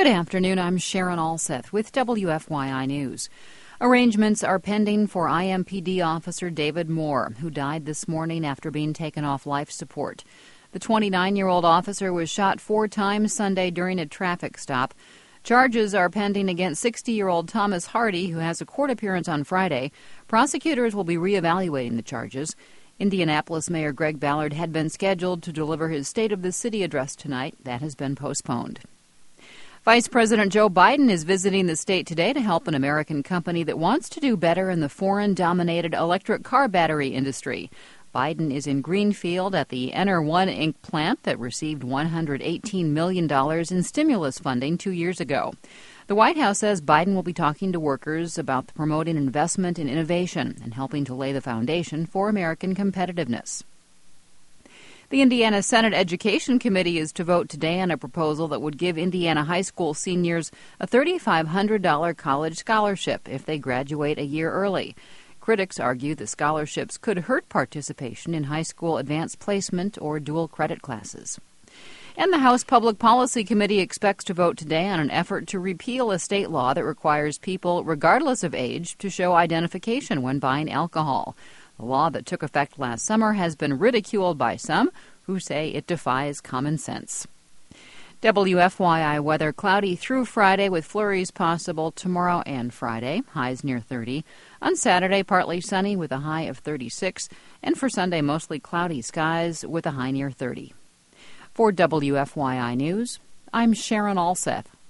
Good afternoon. I'm Sharon Alseth with WFYI News. Arrangements are pending for IMPD officer David Moore, who died this morning after being taken off life support. The 29-year-old officer was shot 4 times Sunday during a traffic stop. Charges are pending against 60-year-old Thomas Hardy, who has a court appearance on Friday. Prosecutors will be reevaluating the charges. Indianapolis Mayor Greg Ballard had been scheduled to deliver his State of the City address tonight. That has been postponed. Vice President Joe Biden is visiting the state today to help an American company that wants to do better in the foreign-dominated electric car battery industry. Biden is in Greenfield at the Ener1 Inc. plant that received $118 million in stimulus funding 2 years ago. The White House says Biden will be talking to workers about promoting investment in innovation and helping to lay the foundation for American competitiveness. The Indiana Senate Education Committee is to vote today on a proposal that would give Indiana high school seniors a $3,500 college scholarship if they graduate a year early. Critics argue the scholarships could hurt participation in high school advanced placement or dual credit classes. And the House Public Policy Committee expects to vote today on an effort to repeal a state law that requires people, regardless of age, to show identification when buying alcohol. The law that took effect last summer has been ridiculed by some who say it defies common sense. WFYI weather: cloudy through Friday with flurries possible tomorrow and Friday, highs near 30. On Saturday, partly sunny with a high of 36. And for Sunday, mostly cloudy skies with a high near 30. For WFYI News, I'm Sharon Alseth.